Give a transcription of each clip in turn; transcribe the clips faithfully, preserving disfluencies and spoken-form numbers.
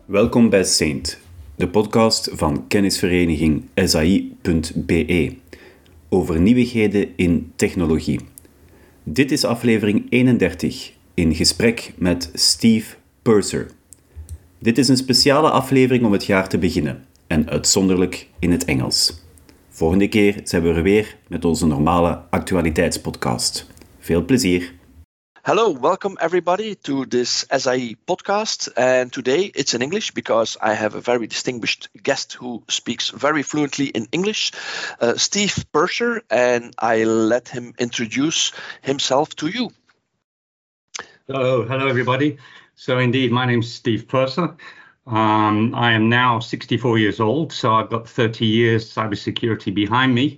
Welkom bij Saint, de podcast van kennisvereniging S A I punt B E over nieuwigheden in technologie. Dit is aflevering eenendertig, in gesprek met Steve Purser. Dit is een speciale aflevering om het jaar te beginnen en uitzonderlijk in het Engels. Volgende keer zijn we er weer met onze normale actualiteitspodcast. Veel plezier! Hello, welcome everybody to this S I E podcast, and today it's in English because I have a very distinguished guest who speaks very fluently in English, uh, Steve Purser, and I let him introduce himself to you. Hello, hello everybody. So indeed, my name's Steve Purser. Um, I am now sixty-four years old, so I've got thirty years cybersecurity behind me.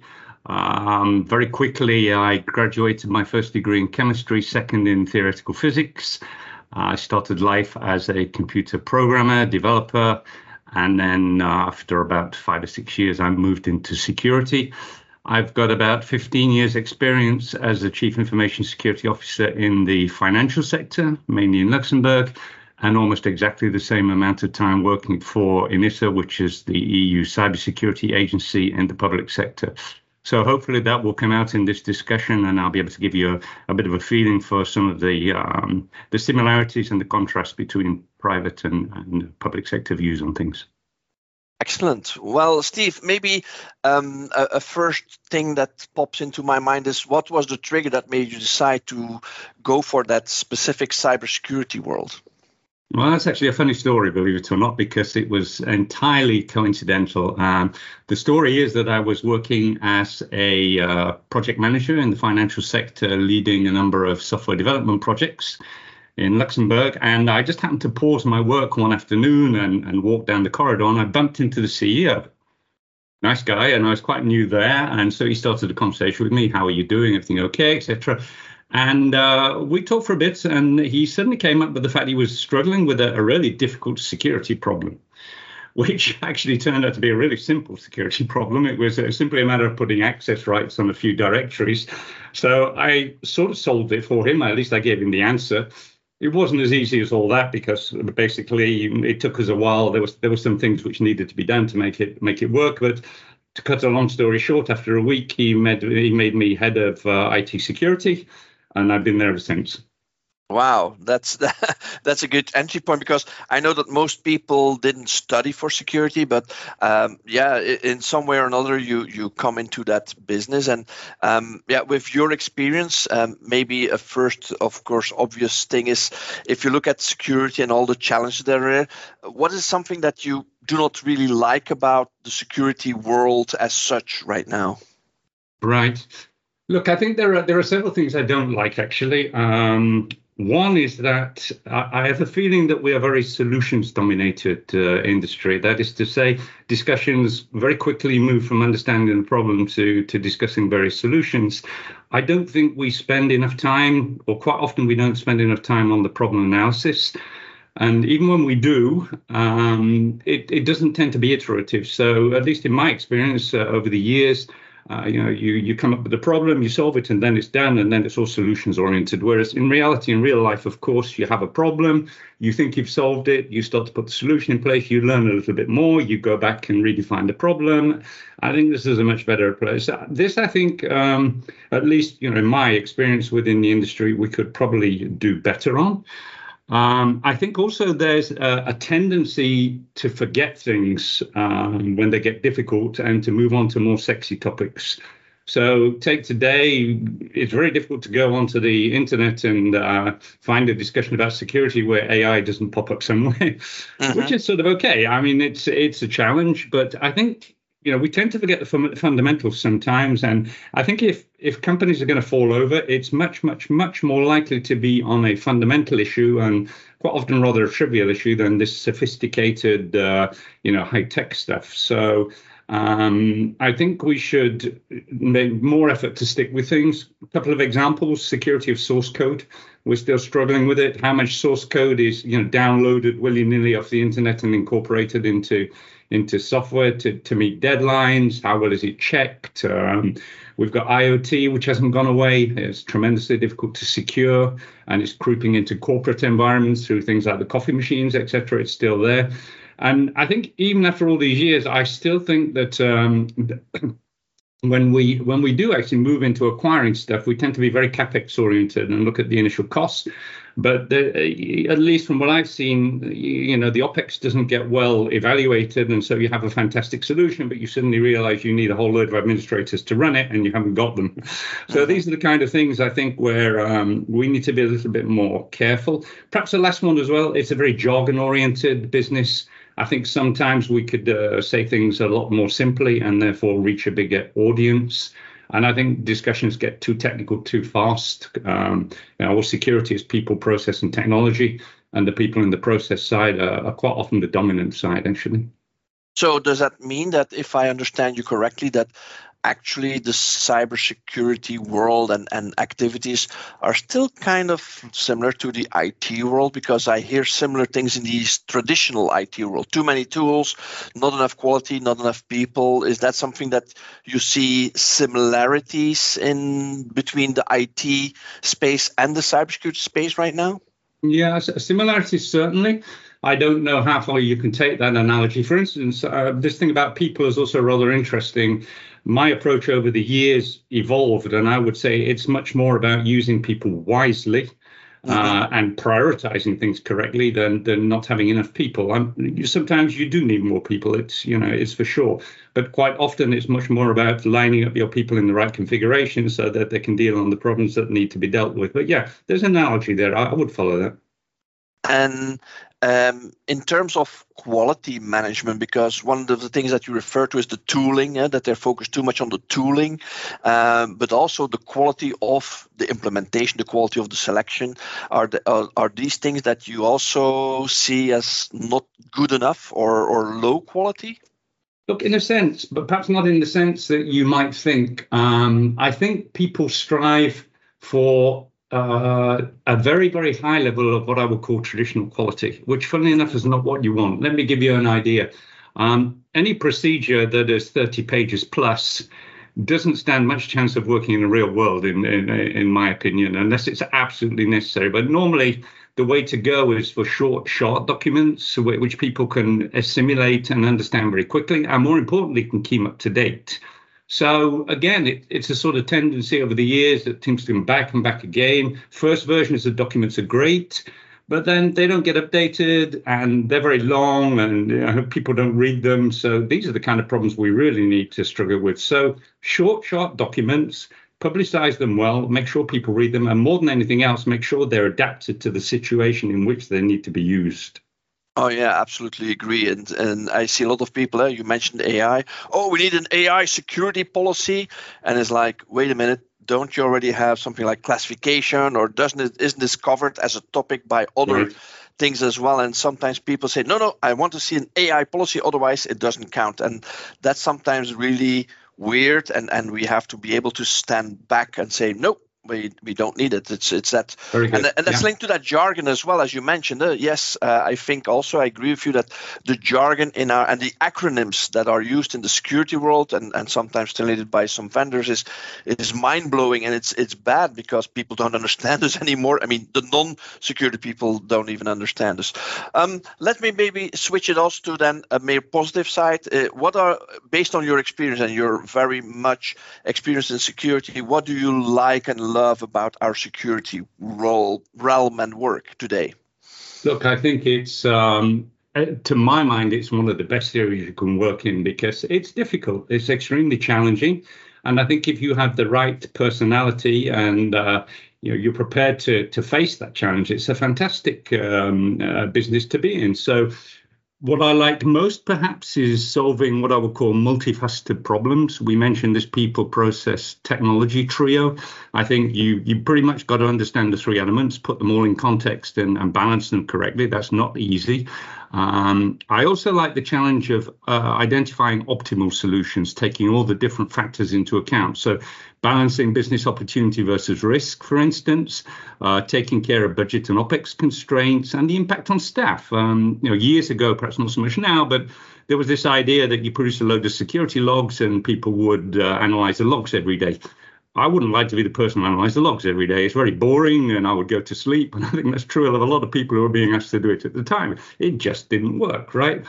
Um, very quickly, I graduated my first degree in chemistry, second in theoretical physics. Uh, I started life as a computer programmer, developer, and then uh, after about five or six years, I moved into security. I've got about fifteen years experience as a chief information security officer in the financial sector, mainly in Luxembourg, and almost exactly the same amount of time working for ENISA, which is the E U cybersecurity agency in the public sector. So hopefully that will come out in this discussion, and I'll be able to give you a, a bit of a feeling for some of the um, the similarities and the contrast between private and, and public sector views on things. Excellent. Well, Steve, maybe um, a, a first thing that pops into my mind is what was the trigger that made you decide to go for that specific cybersecurity world? Well, that's actually a funny story, believe it or not, because it was entirely coincidental. Um, the story is that I was working as a uh, project manager in the financial sector, leading a number of software development projects in Luxembourg. And I just happened to pause my work one afternoon and, and walk down the corridor, and I bumped into the C E O. Nice guy, and I was quite new there. And so he started a conversation with me. How are you doing? Everything okay, et cetera. And uh, we talked for a bit, and he suddenly came up with the fact he was struggling with a, a really difficult security problem, which actually turned out to be a really simple security problem. It was uh, simply a matter of putting access rights on a few directories. So I sort of solved it for him. At least I gave him the answer. It wasn't as easy as all that, because basically it took us a while. There was there were some things which needed to be done to make it make it work. But to cut a long story short, after a week, he made he made me head of uh, I T security. And I've been there ever since. Wow, that's that's a good entry point, because I know that most people didn't study for security, but um, yeah, in some way or another, you you come into that business, and um, yeah, with your experience, um, maybe a first, of course, obvious thing is if you look at security and all the challenges there are, what is something that you do not really like about the security world as such right now? Right. Look, I think there are there are several things I don't like, actually. Um, one is that I, I have a feeling that we are a very solutions-dominated uh, industry. That is to say, discussions very quickly move from understanding the problem to, to discussing various solutions. I don't think we spend enough time, or quite often we don't spend enough time on the problem analysis. And even when we do, um, it, it doesn't tend to be iterative. So at least in my experience uh, over the years, Uh, you know, you, you come up with a problem, you solve it, and then it's done, and then it's all solutions oriented. Whereas in reality, in real life, of course, you have a problem, you think you've solved it, you start to put the solution in place, you learn a little bit more, you go back and redefine the problem. I think this is a much better place. This, I think, um, at least, you know, in my experience within the industry, we could probably do better on. Um, I think also there's a, a tendency to forget things um, when they get difficult and to move on to more sexy topics. So take today, it's very difficult to go onto the internet and uh, find a discussion about security where A I doesn't pop up somewhere, uh-huh. which is sort of okay. I mean, it's it's a challenge, but I think, you know, we tend to forget the fun- fundamentals sometimes. And I think if if companies are going to fall over, it's much, much, much more likely to be on a fundamental issue, and quite often rather a trivial issue, than this sophisticated, uh, you know, high tech stuff. So um, I think we should make more effort to stick with things. A couple of examples: security of source code. We're still struggling with it. How much source code is, you know, downloaded willy-nilly off the internet and incorporated into into software to, to meet deadlines? How well is it checked? Um, we've got IoT, which hasn't gone away. It's tremendously difficult to secure, and it's creeping into corporate environments through things like the coffee machines, et cetera. It's still there. And I think even after all these years, I still think that um, when we when we do actually move into acquiring stuff, we tend to be very CapEx oriented and look at the initial costs. But the, at least from what I've seen, you know, the OpEx doesn't get well evaluated. And so you have a fantastic solution, but you suddenly realize you need a whole load of administrators to run it and you haven't got them. So mm-hmm. these are the kind of things I think where um, we need to be a little bit more careful. Perhaps the last one as well, it's a very jargon oriented business. I think sometimes we could uh, say things a lot more simply and therefore reach a bigger audience. And I think discussions get too technical too fast. Um, you know, security is people, process, and technology, and the people in the process side are, are quite often the dominant side, actually. So does that mean that, if I understand you correctly, that actually the cybersecurity world and, and activities are still kind of similar to the I T world? Because I hear similar things in the traditional I T world. Too many tools, not enough quality, not enough people. Is that something that you see similarities in between the I T space and the cybersecurity space right now? Yeah, similarities certainly. I don't know how far you can take that analogy. For instance, uh, this thing about people is also rather interesting. My approach over the years evolved, and I would say it's much more about using people wisely uh, mm-hmm. and prioritizing things correctly than than not having enough people. I'm, sometimes you do need more people. It's you know it's for sure, but quite often it's much more about lining up your people in the right configuration so that they can deal on the problems that need to be dealt with. But yeah, there's an analogy there. I, I would follow that. And um, in terms of quality management, because one of the things that you refer to is the tooling, yeah, that they're focused too much on the tooling, um, but also the quality of the implementation, the quality of the selection. Are, the, are, are these things that you also see as not good enough or, or low quality? Look, in a sense, but perhaps not in the sense that you might think. Um, I think people strive for Uh, a very, very high level of what I would call traditional quality, which, funnily enough, is not what you want. Let me give you an idea. Um, any procedure that is thirty pages plus doesn't stand much chance of working in the real world, in, in, in my opinion, unless it's absolutely necessary. But normally, the way to go is for short, short documents, which people can assimilate and understand very quickly, and more importantly, can keep up to date. So again, it, it's a sort of tendency over the years that seems to come back and back again. First versions of documents are great, but then they don't get updated and they're very long and you know, people don't read them. So these are the kind of problems we really need to struggle with. So short, short documents, publicize them well, make sure people read them, and more than anything else, make sure they're adapted to the situation in which they need to be used. Oh, yeah, absolutely agree. And and I see a lot of people, eh, you mentioned A I. Oh, we need an A I security policy. And it's like, wait a minute, don't you already have something like classification, or doesn't it, isn't this covered as a topic by other right. things as well? And sometimes people say, no, no, I want to see an A I policy, otherwise it doesn't count. And that's sometimes really weird. And, and we have to be able to stand back and say, nope. We we don't need it. It's it's that, and, and that's yeah. linked to that jargon as well, as you mentioned. Uh, yes, uh, I think also I agree with you that the jargon in our and the acronyms that are used in the security world and, and sometimes translated by some vendors is is mind blowing, and it's it's bad because people don't understand us anymore. I mean, the non-security people don't even understand us. Um, let me maybe switch it also to then a more positive side. Uh, what are, based on your experience, and you're very much experienced in security, what do you like and love about our security role, realm and work today? Look, I think it's, um, to my mind, it's one of the best areas you can work in because it's difficult. It's extremely challenging. And I think if you have the right personality and uh, you know, you're prepared to, to face that challenge, it's a fantastic um, uh, business to be in. So what I like most, perhaps, is solving what I would call multifaceted problems. We mentioned this people, process, technology trio. I think you you pretty much got to understand the three elements, put them all in context and, and balance them correctly. That's not easy. Um, I also like the challenge of uh, identifying optimal solutions, taking all the different factors into account. So balancing business opportunity versus risk, for instance, uh, taking care of budget and OpEx constraints and the impact on staff. Um, you know, years ago, perhaps not so much now, but there was this idea that you produce a load of security logs and people would uh, analyze the logs every day. I wouldn't like to be the person who analyzed the logs every day. It's very boring, and I would go to sleep. And I think that's true of a lot of people who were being asked to do it at the time. It just didn't work, right?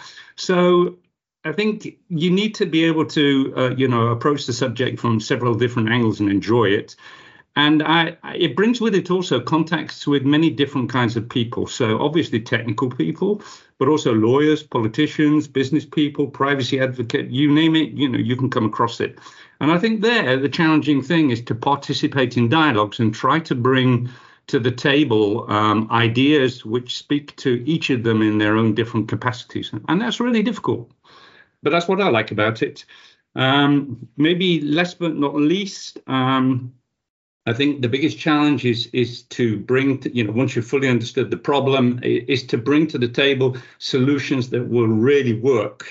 So I think you need to be able to, uh, you know, approach the subject from several different angles and enjoy it. And I, it brings with it also contacts with many different kinds of people. So obviously technical people, but also lawyers, politicians, business people, privacy advocate, you name it, you know, you can come across it. And I think there, the challenging thing is to participate in dialogues and try to bring to the table um, ideas which speak to each of them in their own different capacities. And that's really difficult. But that's what I like about it. Um, maybe last but not least, um, I think the biggest challenge is is to bring, to, you know, once you've fully understood the problem, is to bring to the table solutions that will really work,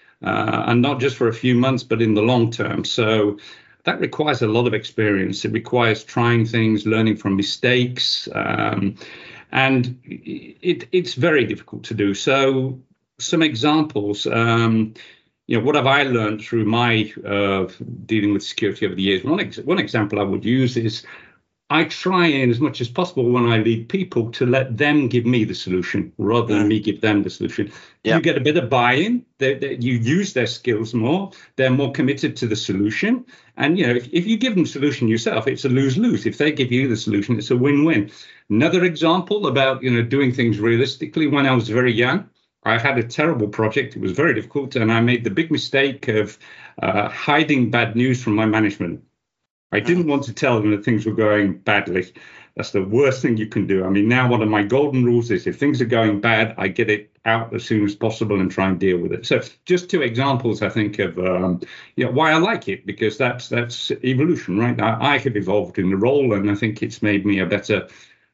uh, and not just for a few months, but in the long term. So that requires a lot of experience. It requires trying things, learning from mistakes, um, and it, it's very difficult to do. So some examples. Um, You know, what have I learned through my uh, dealing with security over the years? One, ex- one example I would use is I try in as much as possible when I lead people to let them give me the solution rather than mm. me give them the solution. Yep. You get a bit of buy-in, they, they, you use their skills more, they're more committed to the solution. And, you know, if, if you give them the solution yourself, it's a lose-lose. If they give you the solution, it's a win-win. Another example about, you know, doing things realistically, when I was very young, I had a terrible project. It was very difficult, and I made the big mistake of uh, hiding bad news from my management. I didn't want to tell them that things were going badly. That's the worst thing you can do. I mean, now one of my golden rules is if things are going bad, I get it out as soon as possible and try and deal with it. So just two examples, I think, of um, you know, why I like it, because that's that's evolution, right? I, I have evolved in the role, and I think it's made me a better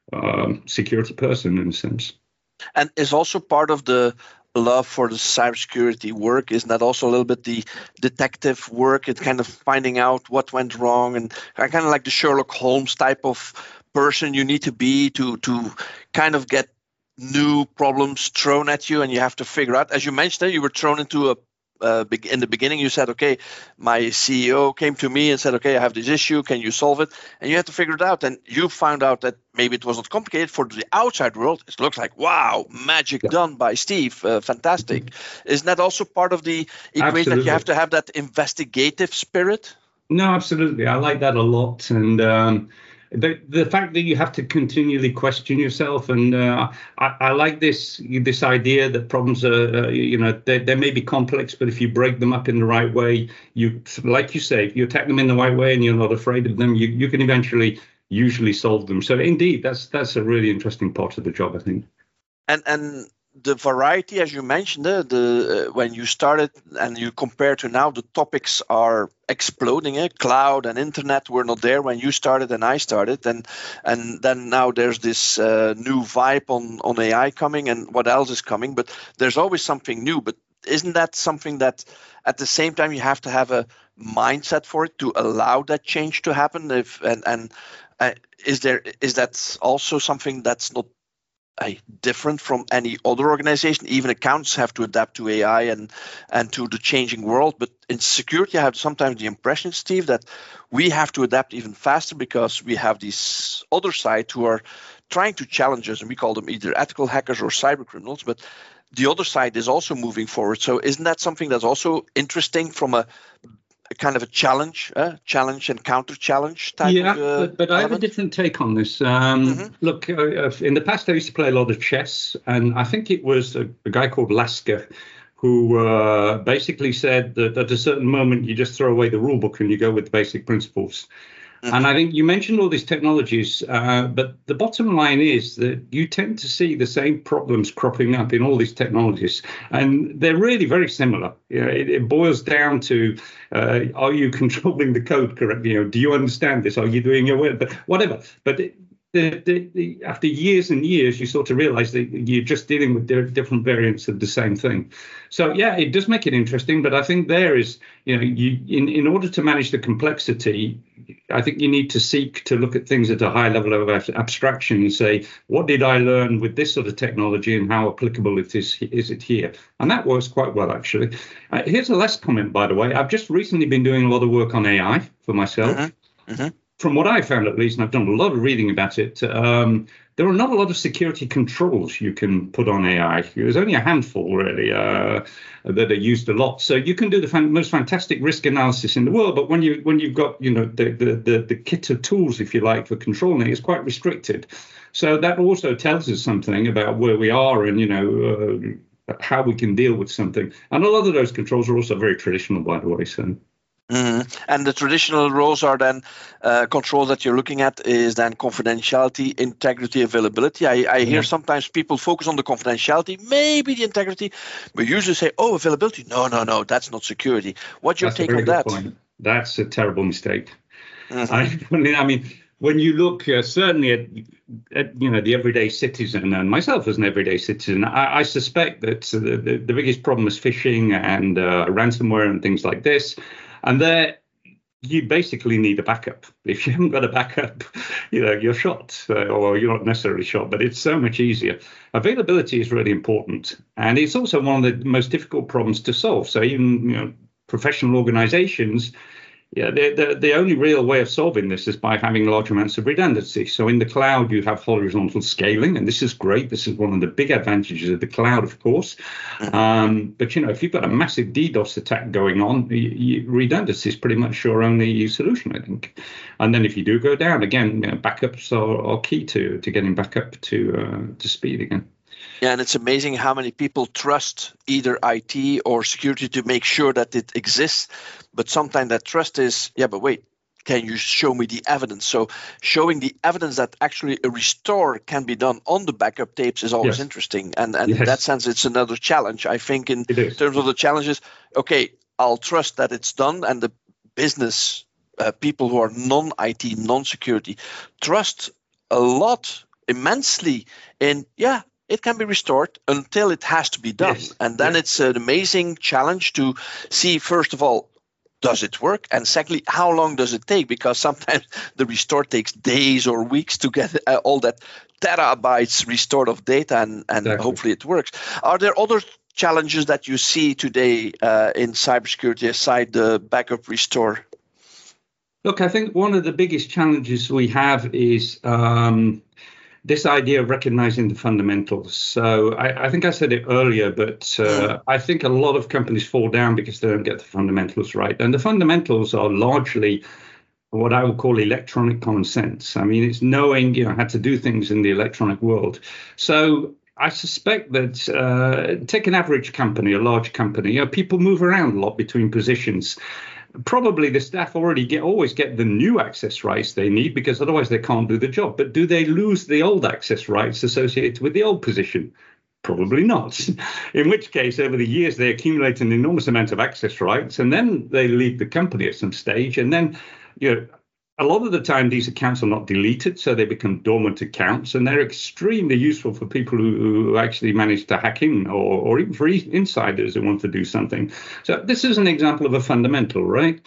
um, security person in a sense. And is also part of the love for the cybersecurity work, isn't that also a little bit the detective work? It's kind of finding out what went wrong, and kind of like the Sherlock Holmes type of person you need to be to to kind of get new problems thrown at you, and you have to figure out. As you mentioned, you were thrown into a uh, big in the beginning. You said, "Okay, my C E O came to me and said, okay, I have this issue. Can you solve it?" And you had to figure it out. And you found out that maybe it was not complicated for the outside world. It looks like, wow, magic yeah. done by Steve. Uh, fantastic. Mm-hmm. Isn't that also part of the equation absolutely. That you have to have that investigative spirit? No, absolutely. I like that a lot. And um, the the fact that you have to continually question yourself, and uh, I, I like this this idea that problems are, uh, you know, they, they may be complex, but if you break them up in the right way, you, like you say, if you attack them in the right way and you're not afraid of them, you, you can eventually usually solve them. So indeed, that's that's a really interesting part of the job, I think. And and the variety, as you mentioned, uh, the uh, when you started and you compare to now, the topics are exploding. Eh? Cloud and internet were not there when you started and I started, and and then now there's this uh, new vibe on on A I coming, and what else is coming? But there's always something new. But isn't that something that at the same time you have to have a mindset for it to allow that change to happen? If and and uh, is there is that also something that's not Uh, different from any other organization? Even accountants have to adapt to A I and and to the changing world. But in security, I have sometimes the impression, Steve, that we have to adapt even faster because we have this other side who are trying to challenge us, and we call them either ethical hackers or cyber criminals. But the other side is also moving forward. So isn't that something that's also interesting from a A kind of a challenge, uh, challenge and counter challenge type yeah, of uh, but, but I have a different take on this. Um, mm-hmm. Look, uh, in the past, I used to play a lot of chess, and I think it was a, a guy called Lasker who uh, basically said that at a certain moment, you just throw away the rule book and you go with the basic principles. Mm-hmm. And I think you mentioned all these technologies, uh, but the bottom line is that you tend to see the same problems cropping up in all these technologies, and they're really very similar. You know, it, it boils down to, uh, are you controlling the code correctly? You know, do you understand this? Are you doing your work? But whatever. But it, The, the, the, after years and years, you sort of realize that you're just dealing with different variants of the same thing. So, yeah, it does make it interesting. But I think there is, you know, you in, in order to manage the complexity, I think you need to seek to look at things at a high level of abstraction and say, what did I learn with this sort of technology and how applicable it is, is it here? And that works quite well, actually. Uh, here's a last comment, by the way. I've just recently been doing a lot of work on A I for myself. Uh-huh. Uh-huh. from what I found at least, and I've done a lot of reading about it, um, there are not a lot of security controls you can put on A I. There's only a handful, really, uh, that are used a lot. So you can do the fan- most fantastic risk analysis in the world, but when you when you've got you know the, the the the kit of tools, if you like, for controlling it, it's quite restricted. So that also tells us something about where we are and you know uh, how we can deal with something. And a lot of those controls are also very traditional, by the way. So. Mm-hmm. And the traditional roles are then uh, controls that you're looking at is then confidentiality, integrity, availability. I, I hear sometimes people focus on the confidentiality, maybe the integrity, but usually say, oh, availability. No, no, no, that's not security. What's your That's take on that? Point. That's a terrible mistake. Mm-hmm. I, I mean, when you look uh, certainly at, at you know the everyday citizen and myself as an everyday citizen, I, I suspect that the, the, the biggest problem is phishing and uh, ransomware and things like this. And there, you basically need a backup. If you haven't got a backup, you know, you're shot, uh, or you're not necessarily shot, but it's so much easier. Availability is really important. And it's also one of the most difficult problems to solve. So even, you know, professional organizations, yeah, the, the, the only real way of solving this is by having large amounts of redundancy. So in the cloud, you have horizontal scaling, and this is great. This is one of the big advantages of the cloud, of course. Um, but, you know, if you've got a massive DDoS attack going on, you, you, redundancy is pretty much your only solution, I think. And then if you do go down, again, you know, backups are, are key to, to getting back up to, uh, to speed again. Yeah, and it's amazing how many people trust either I T or security to make sure that it exists. But sometimes that trust is, yeah, but wait, can you show me the evidence? So showing the evidence that actually a restore can be done on the backup tapes is always yes. interesting. And, and yes. in that sense, it's another challenge. I think in terms of the challenges, okay, I'll trust that it's done, and the business uh, people who are non-I T, non-security, trust a lot, immensely in, yeah, it can be restored until it has to be done. Yes. And then yes. it's an amazing challenge to see, first of all, does it work? And secondly, how long does it take? Because sometimes the restore takes days or weeks to get uh, all that terabytes restored of data, and, and exactly. hopefully it works. Are there other challenges that you see today uh, in cybersecurity aside the backup restore? Look, I think one of the biggest challenges we have is um, this idea of recognizing the fundamentals. So I, I think I said it earlier, but uh, mm. I think a lot of companies fall down because they don't get the fundamentals right. And the fundamentals are largely what I would call electronic common sense. I mean, it's knowing, you know, how to do things in the electronic world. So I suspect that uh, take an average company, a large company, you know, people move around a lot between positions. Probably the staff already get always get the new access rights they need, because otherwise they can't do the job. But do they lose the old access rights associated with the old position? Probably not. In which case, over the years, they accumulate an enormous amount of access rights, and then they leave the company at some stage. And then, you know, a lot of the time, these accounts are not deleted, so they become dormant accounts, and they're extremely useful for people who, who actually manage to hack in, or, or even for insiders who want to do something. So this is an example of a fundamental, right?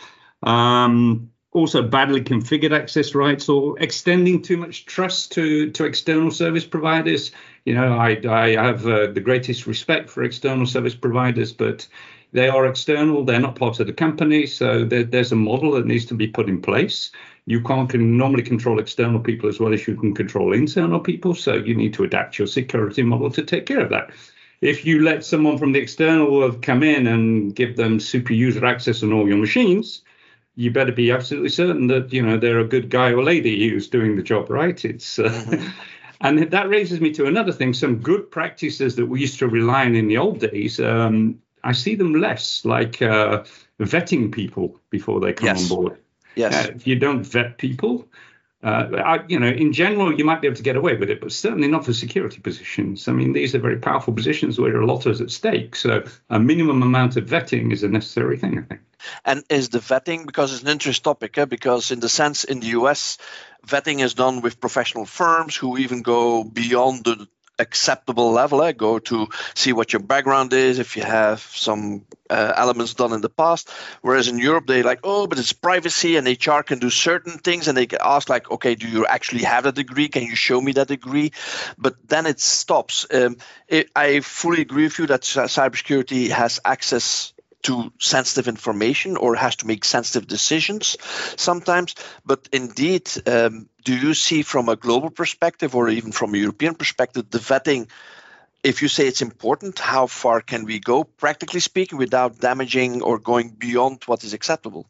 Um, also, badly configured access rights, or extending too much trust to, to external service providers. You know, I, I have uh, the greatest respect for external service providers, but they are external. They're not part of the company. So there, there's a model that needs to be put in place. You can't can normally control external people as well as you can control internal people. So you need to adapt your security model to take care of that. If you let someone from the external world come in and give them super user access on all your machines, you better be absolutely certain that, you know, they're a good guy or lady who's doing the job right. It's uh, mm-hmm. And that raises me to another thing. Some good practices that we used to rely on in the old days, um, I see them less, like uh, vetting people before they come yes. on board. Yes. Uh, if you don't vet people, uh, I, you know, in general, you might be able to get away with it, but certainly not for security positions. I mean, these are very powerful positions where a lot is at stake. So a minimum amount of vetting is a necessary thing, I think. And is the vetting, because it's an interesting topic, eh? Because in the sense in the U S, vetting is done with professional firms who even go beyond the acceptable level, eh? Go to see what your background is, if you have some uh, elements done in the past. Whereas in Europe, they like, oh, but it's privacy, and H R can do certain things, and they can ask like, okay, do you actually have a degree? Can you show me that degree? But then it stops. Um, it, I fully agree with you that cybersecurity has access to sensitive information or has to make sensitive decisions sometimes. But indeed, um, do you see from a global perspective or even from a European perspective, the vetting, if you say it's important, how far can we go, practically speaking, without damaging or going beyond what is acceptable?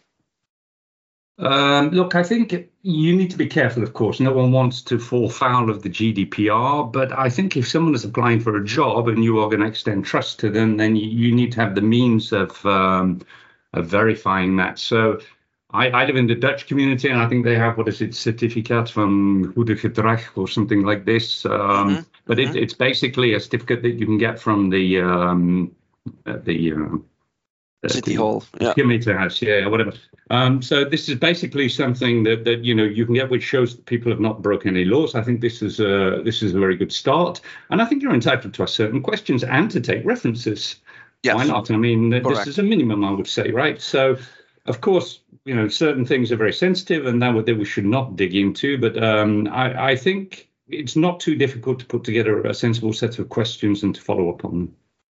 Um, look, I think you need to be careful, of course. No one wants to fall foul of the G D P R, but I think if someone is applying for a job and you are going to extend trust to them, then you, you need to have the means of, um, of verifying that. So I, I live in the Dutch community, and I think they have, what is it, Certificaat van Goede Gedrag or something like this. Um, mm-hmm. But mm-hmm. It, it's basically a certificate that you can get from the um, uh, the uh, City Hall, yeah, community house, yeah, whatever. Um, so this is basically something that, that you know you can get, which shows that people have not broken any laws. I think this is a this is a very good start, and I think you're entitled to ask certain questions and to take references. Yes. Why not? I mean, Correct. This is a minimum, I would say, right? So, of course, you know, certain things are very sensitive, and that that we should not dig into. But um, I, I think it's not too difficult to put together a sensible set of questions and to follow up on them.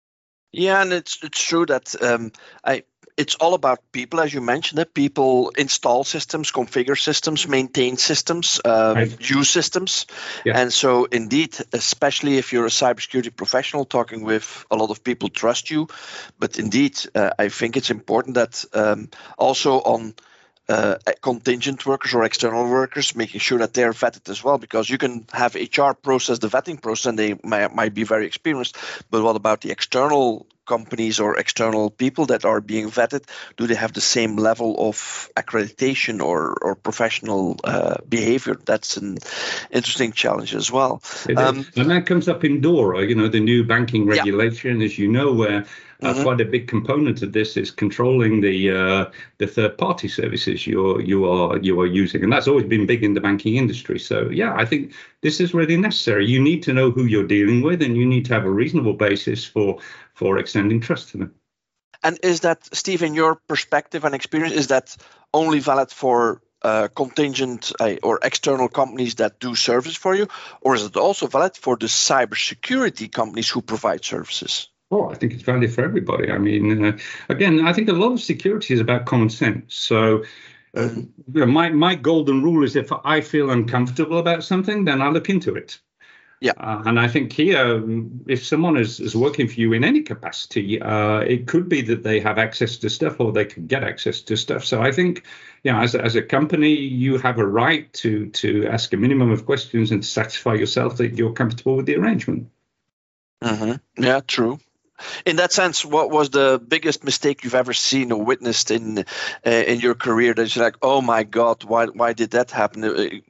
Yeah, and it's it's true that um, I it's all about people, as you mentioned. That people install systems, configure systems, maintain systems, um, right. use systems, yeah. And so indeed, especially if you're a cybersecurity professional, talking with a lot of people trust you. But indeed, uh, I think it's important that um, also on Uh, contingent workers or external workers, making sure that they're vetted as well, because you can have H R process the vetting process and they may, might be very experienced, but what about the external companies or external people that are being vetted? Do they have the same level of accreditation or, or professional uh, behavior? That's an interesting challenge as well. Um, and that comes up in DORA, you know, the new banking regulation, yeah. As you know, where Uh, mm-hmm. quite a big component of this is controlling the uh, the third-party services you're you are you are using, and that's always been big in the banking industry. So yeah, I think this is really necessary. You need to know who you're dealing with, and you need to have a reasonable basis for for extending trust to them. And is that, Steve, in your perspective and experience, is that only valid for uh, contingent uh, or external companies that do service for you, or is it also valid for the cybersecurity companies who provide services? Oh, I think it's valid for everybody. I mean, uh, again, I think a lot of security is about common sense. So uh, you know, my, my golden rule is if I feel uncomfortable about something, then I look into it. Yeah. Uh, and I think here, if someone is, is working for you in any capacity, uh, it could be that they have access to stuff or they can get access to stuff. So I think, you know, as, as a company, you have a right to, to ask a minimum of questions and to satisfy yourself that you're comfortable with the arrangement. Mm-hmm. Yeah, true. In that sense, what was the biggest mistake you've ever seen or witnessed in uh, in your career that you're like, oh my God, why why did that happen?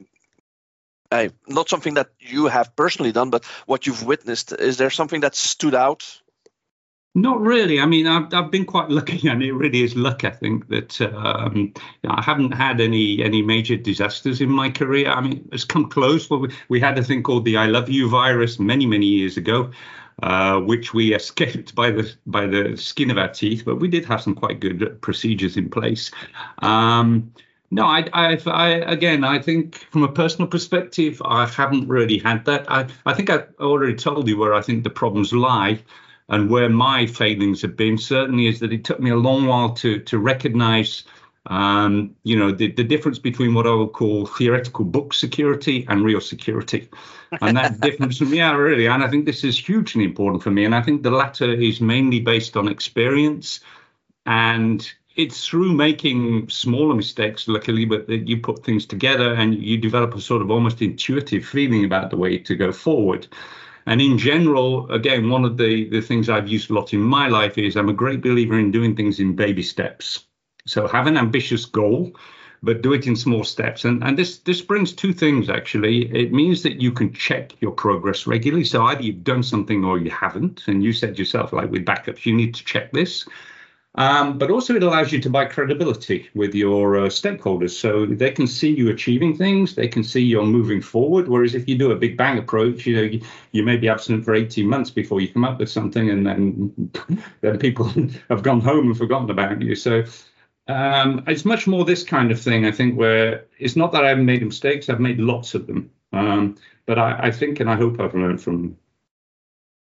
Uh, not something that you have personally done, but what you've witnessed. Is there something that stood out? Not really. I mean, I've I've been quite lucky, and it really is luck. I think that um, you know, I haven't had any any major disasters in my career. I mean, it's come close. But we, we had a thing called the I Love You virus many many years ago. Uh, which we escaped by the by the skin of our teeth, but we did have some quite good procedures in place. Um, no, I, I've, I again, I think from a personal perspective, I haven't really had that. I, I think I already told you where I think the problems lie, and where my failings have been. Certainly, is that it took me a long while to to recognise. Um, you know, the, the difference between what I would call theoretical book security and real security. And that difference, yeah, really. And I think this is hugely important for me. And I think the latter is mainly based on experience. And it's through making smaller mistakes, luckily, but that you put things together and you develop a sort of almost intuitive feeling about the way to go forward. And in general, again, one of the, the things I've used a lot in my life is I'm a great believer in doing things in baby steps. So have an ambitious goal, but do it in small steps. And, and this, this brings two things, actually. It means that you can check your progress regularly. So either you've done something or you haven't. And you said yourself, like with backups, you need to check this. Um, but also it allows you to buy credibility with your uh, stakeholders. So they can see you achieving things. They can see you're moving forward. Whereas if you do a big bang approach, you know, you, you may be absent for eighteen months before you come up with something. And then, then people have gone home and forgotten about you. So Um, it's much more this kind of thing, I think, where it's not that I haven't made mistakes. I've made lots of them. Um, but I, I think and I hope I've learned from them.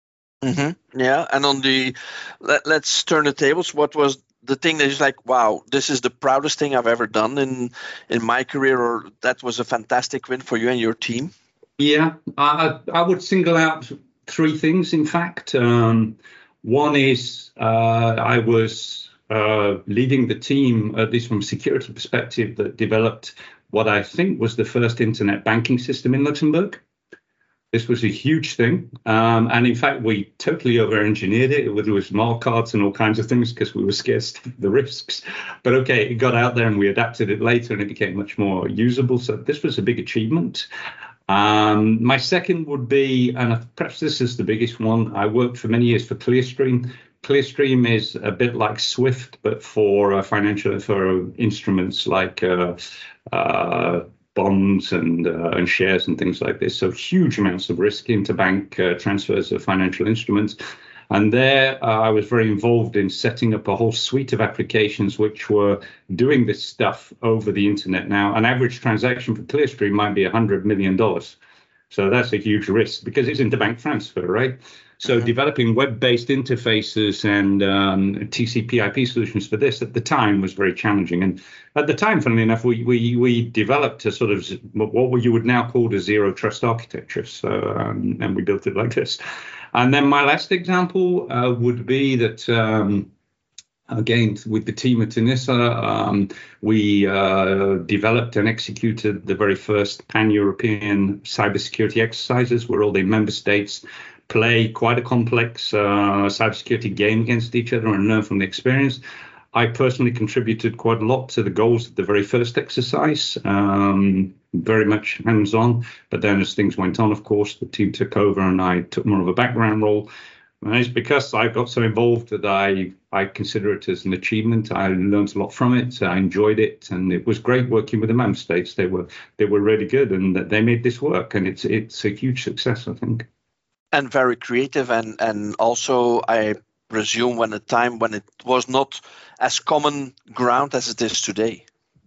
Mm-hmm. Yeah, and on the let, let's turn the tables. What was the thing that is like, wow, this is the proudest thing I've ever done in in my career, or that was a fantastic win for you and your team? Yeah, I, I would single out three things, in fact. Um, one is uh, I was uh, leading the team, at least from a security perspective, that developed what I think was the first internet banking system in Luxembourg. This was a huge thing. Um, and in fact, we totally over-engineered it. It was smart cards and all kinds of things because we were scared of the risks. But OK, it got out there and we adapted it later and it became much more usable. So this was a big achievement. Um, my second would be, and perhaps this is the biggest one, I worked for many years for Clearstream. Clearstream is a bit like SWIFT, but for uh, financial for instruments like uh, uh, bonds and uh, and shares and things like this. So huge amounts of risk interbank uh, transfers of financial instruments. And there uh, I was very involved in setting up a whole suite of applications which were doing this stuff over the internet. Now, an average transaction for Clearstream might be one hundred million dollars. So that's a huge risk because it's interbank transfer, right? So mm-hmm. developing web-based interfaces and um, T C P I P solutions for this at the time was very challenging. And at the time, funnily enough, we we, we developed a sort of what you would now call a zero trust architecture. So um, and we built it like this. And then my last example uh, would be that, um, again, with the team at Tenissa, um, we uh, developed and executed the very first pan-European cybersecurity exercises where all the member states play quite a complex uh, cybersecurity game against each other and learn from the experience. I personally contributed quite a lot to the goals of the very first exercise, um, very much hands-on. But then as things went on, of course, the team took over and I took more of a background role. And it's because I got so involved that I, I consider it as an achievement. I learned a lot from it. I enjoyed it. And it was great working with the member states. They were they were really good and they made this work. And it's it's a huge success, I think. And very creative. And, and also, I presume, when a time when it was not as common ground as it is today.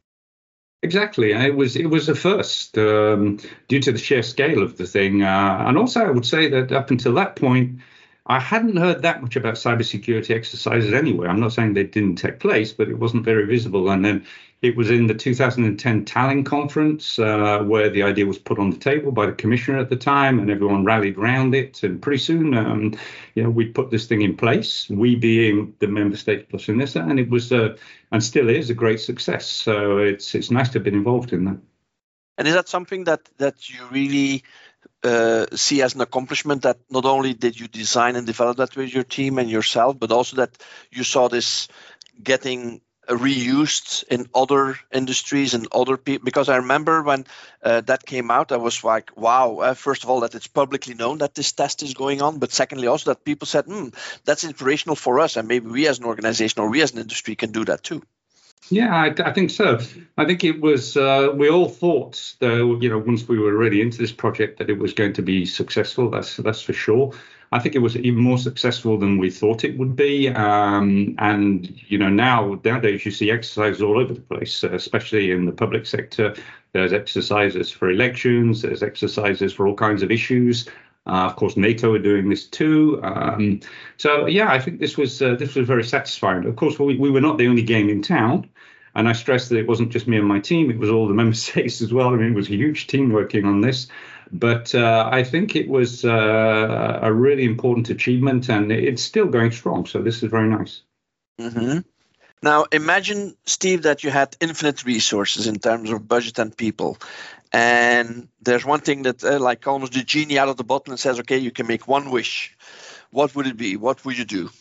Exactly. It was it was a first um, due to the sheer scale of the thing. Uh, and also, I would say that up until that point, I hadn't heard that much about cybersecurity exercises anyway. I'm not saying they didn't take place, but it wasn't very visible. And then it was in the two thousand ten Tallinn conference uh, where the idea was put on the table by the commissioner at the time, and everyone rallied around it. And pretty soon, um, you know, we put this thing in place, we being the member states plus Tenissa, and it was uh, and still is a great success. So it's it's nice to have been involved in that. And is that something that that you really Uh, see as an accomplishment, that not only did you design and develop that with your team and yourself, but also that you saw this getting reused in other industries and other people? Because I remember when uh, that came out, I was like, wow, uh, first of all, that it's publicly known that this test is going on, but secondly, also that people said, hmm, that's inspirational for us, and maybe we as an organization or we as an industry can do that too. Yeah, I, I think so. I think it was, uh, we all thought, though, you know, once we were really into this project, that it was going to be successful. That's that's for sure. I think it was even more successful than we thought it would be. Um, and, you know, now, nowadays, you see exercises all over the place, uh, especially in the public sector. There's exercises for elections. There's exercises for all kinds of issues. Uh, of course, NATO are doing this too. Um, so, yeah, I think this was uh, this was very satisfying. Of course, we, we were not the only game in town. And I stress that it wasn't just me and my team. It was all the member states as well. I mean, it was a huge team working on this. But uh, I think it was uh, a really important achievement, and it's still going strong. So this is very nice. Mm-hmm. Now, imagine, Steve, that you had infinite resources in terms of budget and people. And there's one thing that, uh, like almost the genie out of the bottle and says, okay, you can make one wish. What would it be? What would you do?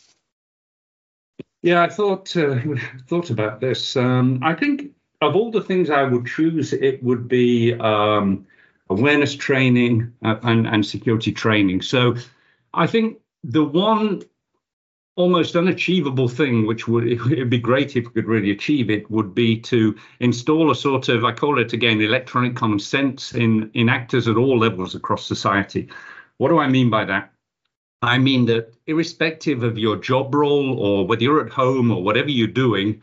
Yeah, I thought uh, thought about this. Um, I think of all the things I would choose, it would be um, awareness training uh, and, and security training. So I think the one almost unachievable thing, which would it would be great if we could really achieve it, would be to install a sort of, I call it again, electronic common sense in, in actors at all levels across society. What do I mean by that? I mean that irrespective of your job role or whether you're at home or whatever you're doing,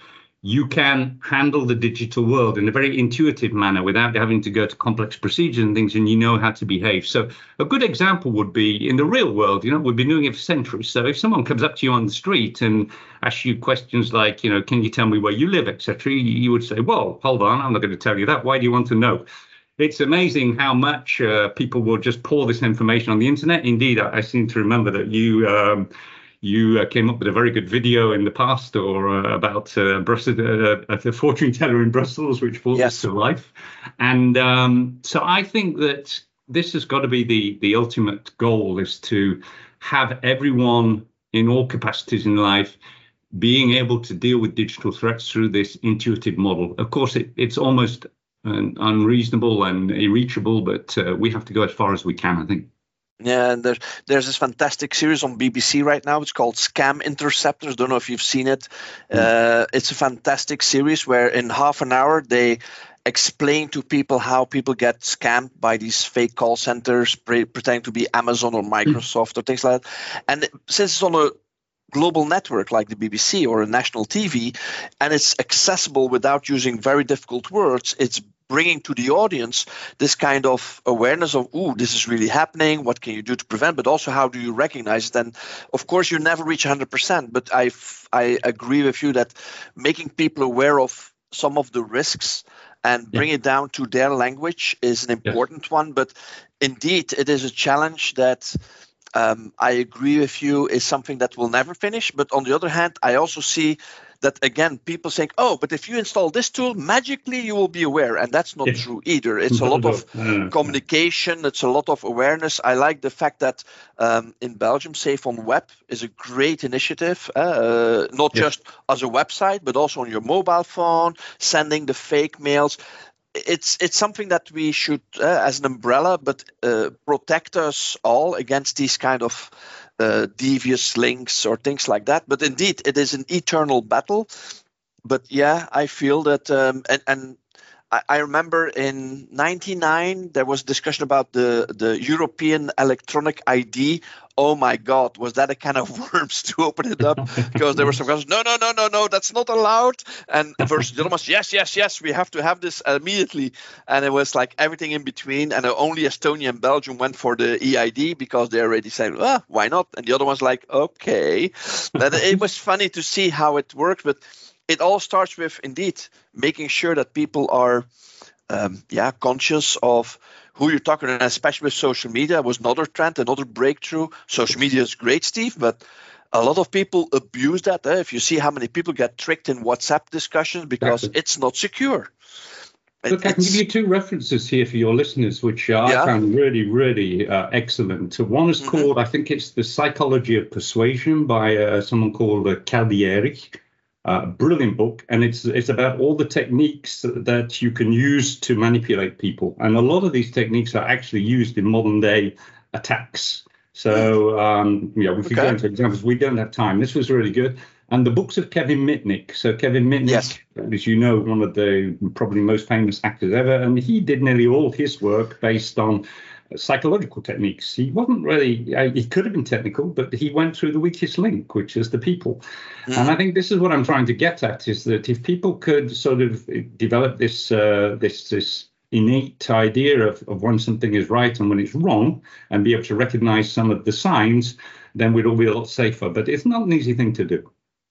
you can handle the digital world in a very intuitive manner without having to go to complex procedures and things, and you know how to behave. So a good example would be in the real world. You know, we've been doing it for centuries. So if someone comes up to you on the street and asks you questions like, you know, can you tell me where you live, et cetera, you would say, well, hold on, I'm not going to tell you that. Why do you want to know? It's amazing how much uh, people will just pour this information on the internet. Indeed, I, I seem to remember that you um, you uh, came up with a very good video in the past or uh, about uh, Brussels, uh, a fortune teller in Brussels, which brought Yes. this to life. And um, so I think that this has got to be the, the ultimate goal, is to have everyone in all capacities in life being able to deal with digital threats through this intuitive model. Of course, it, it's almost uh, unreasonable and irreachable, but uh, we have to go as far as we can, I think. Yeah, and there's there's this fantastic series on B B C right now. It's called Scam Interceptors. Don't know if you've seen it. Mm. Uh, it's a fantastic series where in half an hour they explain to people how people get scammed by these fake call centers, pre- pretending to be Amazon or Microsoft mm. or things like that. And since it's on a global network like the B B C or a national T V, and it's accessible without using very difficult words, it's bringing to the audience this kind of awareness of, ooh, this is really happening. What can you do to prevent? But also, how do you recognize it? And of course, you never reach one hundred percent. But I I agree with you that making people aware of some of the risks and bring yeah. it down to their language is an important yes. one. But indeed, it is a challenge that um, I agree with you is something that will never finish. But on the other hand, I also see that, again, people saying, oh, but if you install this tool, magically you will be aware. And that's not yeah. true either. It's a lot of communication. It's a lot of awareness. I like the fact that um, in Belgium, Safe on Web is a great initiative, uh, not yeah. just as a website, but also on your mobile phone, sending the fake mails. It's it's something that we should, uh, as an umbrella, but uh, protect us all against these kind of uh, devious links or things like that. But indeed, it is an eternal battle. But yeah, I feel that, um, and, and I, I remember in ninety-nine, there was discussion about the, the European electronic I D. Oh my God, was that a can of worms to open it up? Because there were some guys, no, no, no, no, no, that's not allowed. And versus the other ones, yes, yes, yes, we have to have this immediately. And it was like everything in between. And only Estonia and Belgium went for the E I D because they already said, well, why not? And the other one's like, okay. But it was funny to see how it worked. But it all starts with, indeed, making sure that people are um, yeah, conscious of who you're talking to, and especially with social media was another trend, another breakthrough. Social media is great, Steve, but a lot of people abuse that. Eh? If you see how many people get tricked in WhatsApp discussions because exactly. it's not secure. Look, I can give you two references here for your listeners, which uh, yeah. I found really, really uh, excellent. One is mm-hmm. called, I think it's The Psychology of Persuasion by uh, someone called uh, Caldieri. Uh, brilliant book, and it's it's about all the techniques that you can use to manipulate people, and a lot of these techniques are actually used in modern day attacks. So um, yeah, we could okay. go into examples. We don't have time. This was really good. And the books of Kevin Mitnick. So Kevin Mitnick, yes. as you know, one of the probably most famous actors ever, and he did nearly all his work based on psychological techniques. He wasn't really, uh, he could have been technical, but he went through the weakest link, which is the people. Mm. And I think this is what I'm trying to get at, is that if people could sort of develop this uh, this this innate idea of, of when something is right and when it's wrong, and be able to recognize some of the signs, then we'd all be a lot safer. But it's not an easy thing to do.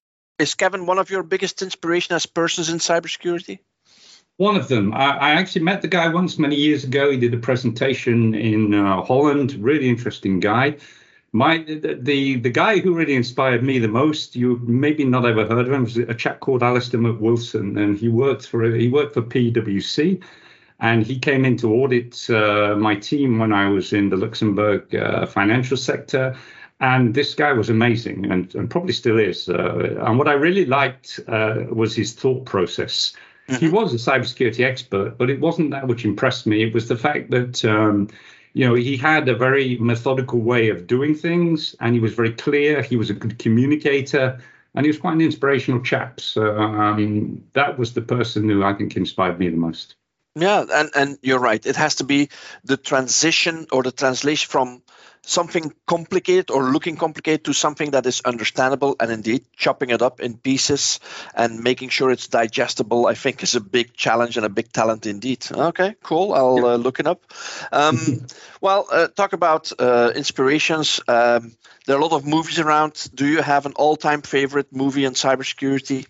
Is Kevin one of your biggest inspiration as persons in cybersecurity? One of them. I, I actually met the guy once many years ago. He did a presentation in uh, Holland. Really interesting guy. My the, the the guy who really inspired me the most, you maybe not ever heard of him, was a chap called Alistair McWilson, and he worked for he worked for P W C, and he came in to audit uh, my team when I was in the Luxembourg uh, financial sector. And this guy was amazing, and, and probably still is. Uh, and what I really liked uh, was his thought process. He was a cybersecurity expert, but it wasn't that which impressed me. It was the fact that, um, you know, he had a very methodical way of doing things, and he was very clear. He was a good communicator, and he was quite an inspirational chap. So um, that was the person who I think inspired me the most. Yeah, and, and you're right. It has to be the transition or the translation from something complicated or looking complicated to something that is understandable, and indeed chopping it up in pieces and making sure it's digestible, I think is a big challenge and a big talent indeed. Okay, cool. I'll uh, look it up. Um, well, uh, talk about uh, inspirations. Um, there are a lot of movies around. Do you have an all-time favorite movie in cybersecurity?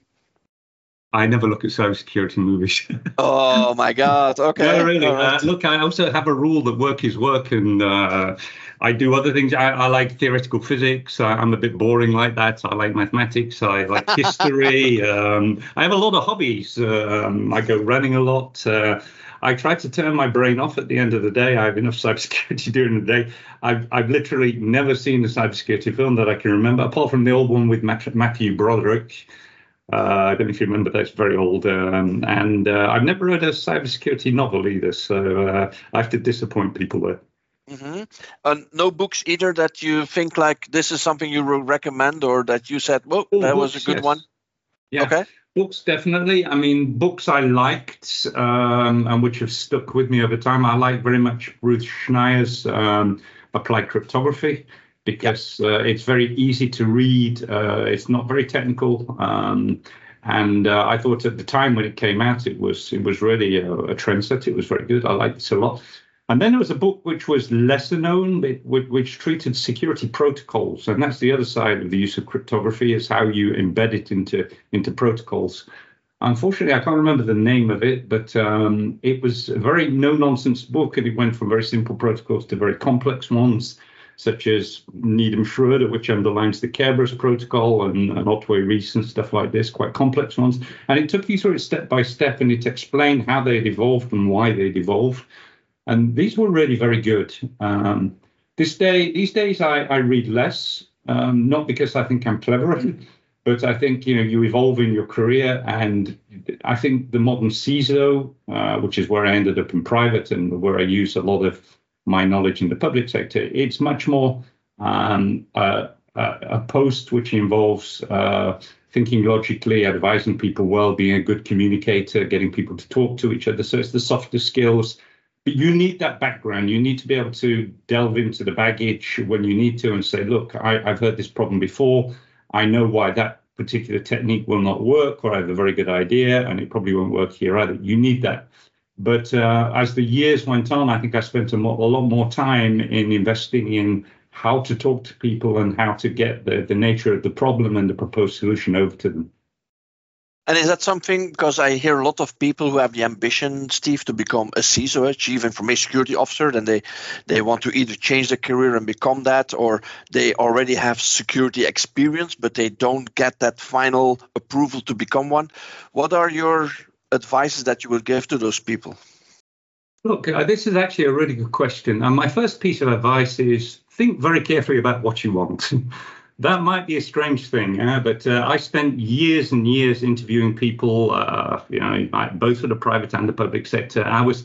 I never look at cybersecurity movies. Oh my God! Okay. No, really. Right. Uh, look, I also have a rule that work is work, and uh, I do other things. I, I like theoretical physics. I, I'm a bit boring like that. I like mathematics. I like history. um, I have a lot of hobbies. Um, I go running a lot. Uh, I try to turn my brain off at the end of the day. I have enough cybersecurity during the day. I've, I've literally never seen a cybersecurity film that I can remember, apart from the old one with Matthew Broderick. Uh, I don't know if you remember, that's very old. Um, and uh, I've never read a cybersecurity novel either, so uh, I have to disappoint people there. Mm-hmm. And no books either that you think like this is something you will recommend, or that you said, well, oh, that books, was a good yes. one? Yeah. Okay. Books, definitely. I mean, books I liked um, and which have stuck with me over time. I like very much Ruth Schneier's um, Applied Cryptography, because uh, it's very easy to read. Uh, it's not very technical. Um, and uh, I thought at the time when it came out, it was it was really a, a trendsetter. It was very good. I liked it a lot. And then there was a book which was lesser known, but which, which treated security protocols. And that's the other side of the use of cryptography, is how you embed it into, into protocols. Unfortunately, I can't remember the name of it, but um, it was a very no-nonsense book, and it went from very simple protocols to very complex ones, such as Needham-Schroeder, which underlines the Kerberos protocol, and, and Otway Reese and stuff like this, quite complex ones. And it took you through it step by step, and it explained how they'd evolved and why they'd evolved. And these were really very good. Um, this day, these days, I, I read less, um, not because I think I'm clever, but I think, you know, you evolve in your career. And I think the modern C I S O, uh, which is where I ended up in private and where I use a lot of my knowledge in the public sector, it's much more um, uh, uh, a post which involves uh, thinking logically, advising people well, being a good communicator, getting people to talk to each other. So it's the softer skills. But you need that background. You need to be able to delve into the baggage when you need to and say, look, I, I've heard this problem before. I know why that particular technique will not work, or I have a very good idea and it probably won't work here either. You need that. But uh, as the years went on, I think I spent a, mo- a lot more time in investing in how to talk to people and how to get the, the nature of the problem and the proposed solution over to them. And is that something, because I hear a lot of people who have the ambition, Steve, to become a C I S O, a Chief Information Security Officer, then they, they want to either change their career and become that, or they already have security experience, but they don't get that final approval to become one. What are your advices that you will give to those people? Look, uh, this is actually a really good question. And my first piece of advice is think very carefully about what you want. That might be a strange thing, uh, but uh, I spent years and years interviewing people, uh, you know, both for the private and the public sector. I was,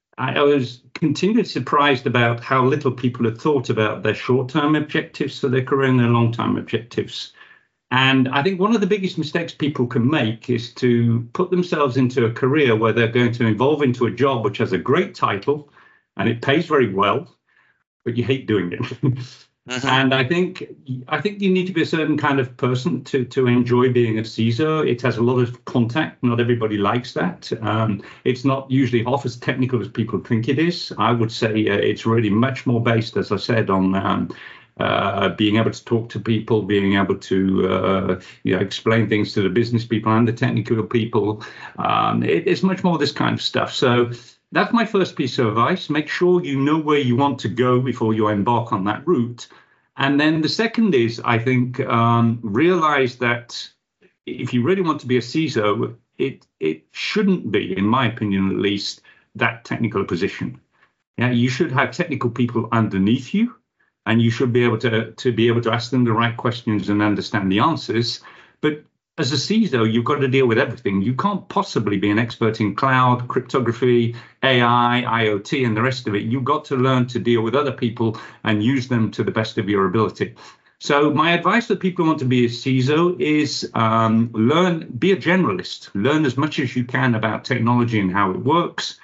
I was continually surprised about how little people had thought about their short-term objectives for their career and their long-term objectives. And I think one of the biggest mistakes people can make is to put themselves into a career where they're going to evolve into a job which has a great title and it pays very well, but you hate doing it. Mm-hmm. And I think I think you need to be a certain kind of person to, to enjoy being a C I S O. It has a lot of contact. Not everybody likes that. Um, it's not usually half as technical as people think it is. I would say uh, it's really much more based, as I said, on um, uh, being able to talk to people, being able to uh, you know, explain things to the business people and the technical people. Um, it, it's much more this kind of stuff. So that's my first piece of advice. Make sure you know where you want to go before you embark on that route. And then the second is, I think, um, realize that if you really want to be a C I S O, it it shouldn't be, in my opinion at least, that technical a position. Yeah, you should have technical people underneath you, and you should be able to, to be able to ask them the right questions and understand the answers. But as a C I S O, you've got to deal with everything. You can't possibly be an expert in cloud, cryptography, A I, I O T, and the rest of it. You've got to learn to deal with other people and use them to the best of your ability. So my advice to people who want to be a C I S O is um, learn, be a generalist. Learn as much as you can about technology and how it works.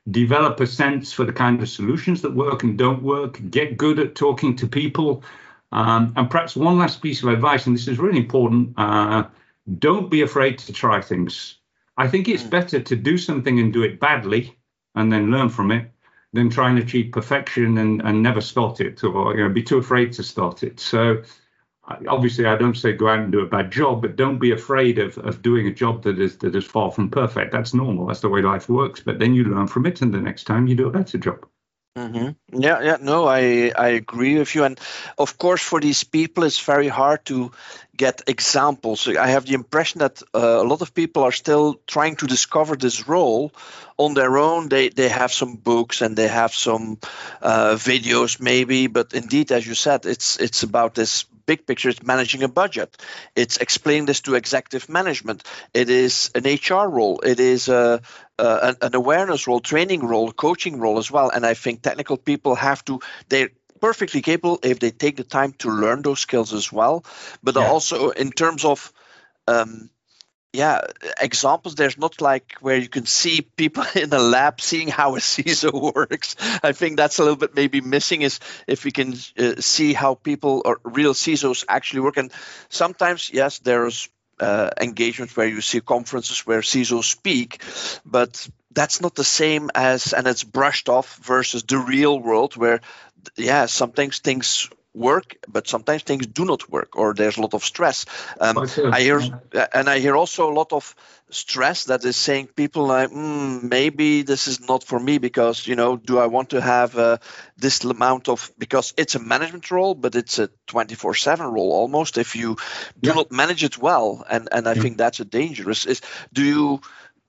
develop a sense for the kind of solutions that work and don't work, get good at talking to people. Um, and perhaps one last piece of advice, and this is really important, uh, don't be afraid to try things. I think it's better to do something and do it badly and then learn from it than try and achieve perfection and, and never start it, or you know, be too afraid to start it. So obviously I don't say go out and do a bad job, but don't be afraid of, of doing a job that is that is far from perfect. That's normal. That's the way life works. But then you learn from it, and the next time you do a better job. Mm-hmm. Yeah, yeah, no, I, I agree with you. And of course, for these people, it's very hard to get examples. I have the impression that uh, a lot of people are still trying to discover this role on their own. They they have some books and they have some uh, videos maybe, but indeed, as you said, it's it's about this big picture. It's managing a budget. It's explaining this to executive management. It is an H R role. It is a, a an, an awareness role, training role, coaching role as well. And I think technical people have to. They're perfectly capable if they take the time to learn those skills as well. But yeah. also in terms of um, yeah, examples, there's not like where you can see people in a lab seeing how a C I S O works. I think that's a little bit maybe missing, is if we can uh, see how people or real C I S Os actually work. And sometimes, yes, there's uh, engagements where you see conferences where C I S Os speak, but that's not the same as, and it's brushed off versus the real world where, yeah, sometimes things work, but sometimes things do not work, or there's a lot of stress. Um, I hear, and I hear also a lot of stress that is saying people like, mm, maybe this is not for me because, you know, do I want to have uh, this amount of, because it's a management role, but it's a twenty-four seven role almost if you do yeah. not manage it well. And, and I yeah. think that's a dangerous is, do you,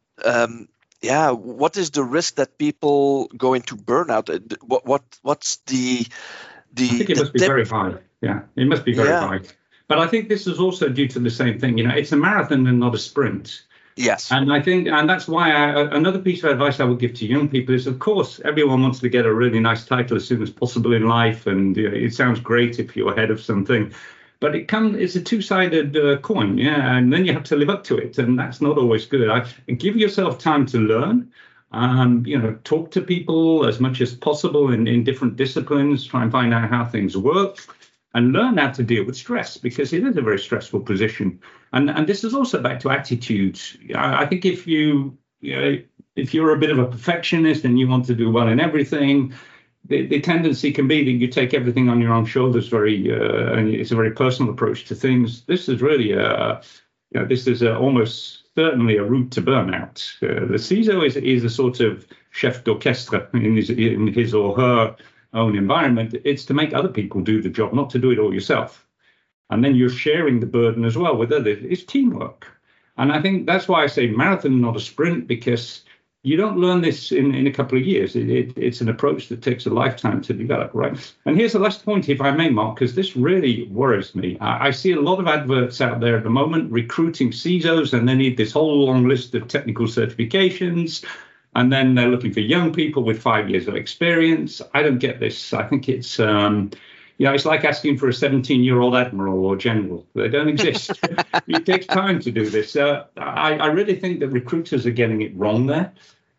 um, yeah, what is the risk that people go into burnout? What, what, what's the, The, I think it must be very high. Yeah, it must be very yeah. high. But I think this is also due to the same thing. You know, it's a marathon and not a sprint. Yes. And I think, and that's why I, another piece of advice I would give to young people is, of course, everyone wants to get a really nice title as soon as possible in life. And you know, it sounds great if you're ahead of something. But it comes, it's a two-sided uh, coin. Yeah. And then you have to live up to it. And that's not always good. I, give yourself time to learn. Um, you know, talk to people as much as possible in, in different disciplines, try and find out how things work and learn how to deal with stress, because it is a very stressful position. And and this is also back to attitudes. I, I think if you, you know, if you're a bit of a perfectionist and you want to do well in everything, the, the tendency can be that you take everything on your own shoulders very, uh, and it's a very personal approach to things. This is really a, you know, this is a, almost certainly a route to burnout. Uh, the C I S O is, is a sort of chef d'orchestre in his, in his or her own environment. It's to make other people do the job, not to do it all yourself. And then you're sharing the burden as well with others. It's teamwork. And I think that's why I say marathon, not a sprint, because you don't learn this in, in a couple of years. It, it, it's an approach that takes a lifetime to develop, right? And here's the last point, if I may, Mark, because this really worries me. I, I see a lot of adverts out there at the moment recruiting C I S Os, and they need this whole long list of technical certifications. And then they're looking for young people with five years of experience. I don't get this. I think it's, um, you know, it's like asking for a seventeen-year-old admiral or general. They don't exist. It takes time to do this. Uh, I, I really think that recruiters are getting it wrong there.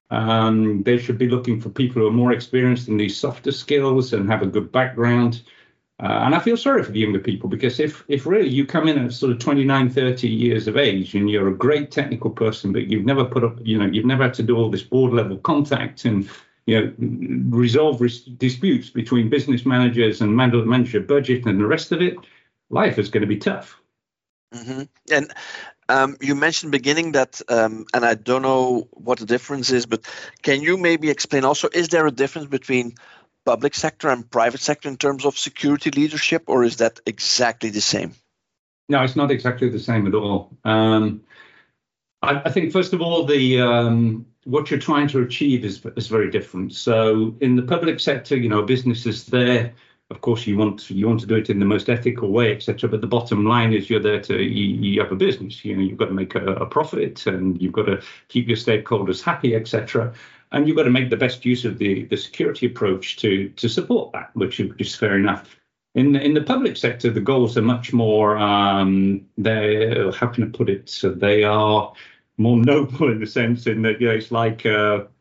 Um, they should be looking for people who are more experienced in these softer skills and have a good background. Uh, and I feel sorry for the younger people, because if if really you come in at sort of twenty-nine, thirty years of age and you're a great technical person, but you've never put up, you know, you've never had to do all this board level contact and, you know, resolve res- disputes between business managers and manage a budget and the rest of it, life is going to be tough. Mm-hmm. And um, you mentioned beginning that, um, and I don't know what the difference is, but can you maybe explain also, is there a difference between public sector and private sector in terms of security leadership, or is that exactly the same? No, it's not exactly the same at all. Um, I, I think, first of all, the um, what you're trying to achieve is, is very different. So in the public sector, you know, business is there. Of course, you want to, you want to do it in the most ethical way, et cetera. But the bottom line is you're there to you, you have a business. You know, you've got to make a, a profit, and you've got to keep your stakeholders happy, et cetera. And you've got to make the best use of the, the security approach to to support that, which is fair enough. In in the public sector, the goals are much more. Um, they how can I put it? So they are more noble in the sense in that, you know, it's like. Uh,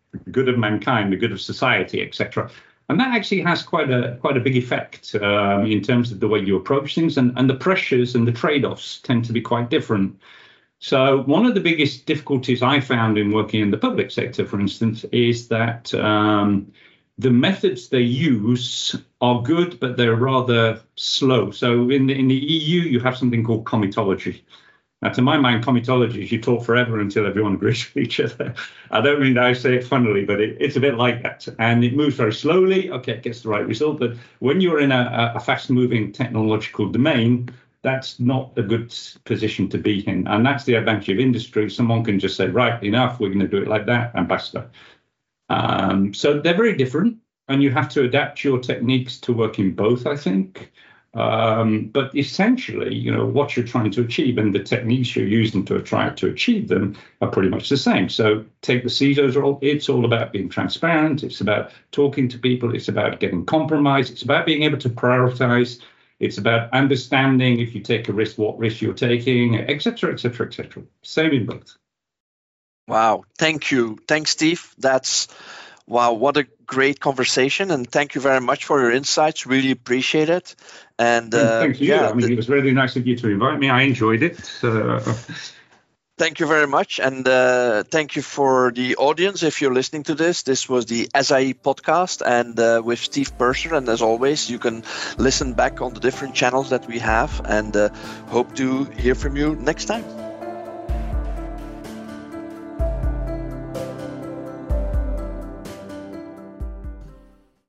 the good of mankind, the good of society, et cetera. And that actually has quite a quite a big effect um, in terms of the way you approach things, and, and the pressures and the trade-offs tend to be quite different. So one of the biggest difficulties I found in working in the public sector, for instance, is that um, the methods they use are good, but they're rather slow. So in the, in the E U, you have something called comitology. Now, to my mind, comitology is you talk forever until everyone agrees with each other. I don't mean I say it funnily, but it, it's a bit like that. And it moves very slowly. Okay, it gets the right result. But when you're in a, a fast-moving technological domain, that's not a good position to be in. And that's the advantage of industry. Someone can just say, right, enough, we're going to do it like that, and basta. Um, so they're very different, and you have to adapt your techniques to work in both, I think. Um, but essentially, you know, what you're trying to achieve and the techniques you're using to try to achieve them are pretty much the same. So take the C I S O's role. It's all about being transparent. It's about talking to people. It's about getting compromise. It's about being able to prioritize. It's about understanding if you take a risk, what risk you're taking, et cetera, et cetera, et cetera. Same in both. Wow. Thank you. Thanks, Steve. That's wow. What a great conversation. And thank you very much for your insights. Really appreciate it. And uh, thank you. Yeah, I mean, the, it was really nice of you to invite me. I enjoyed it. Uh, Thank you very much. And uh, thank you for the audience. If you're listening to this, this was the S I E podcast and uh, with Steve Purser. And as always, you can listen back on the different channels that we have, and uh, hope to hear from you next time.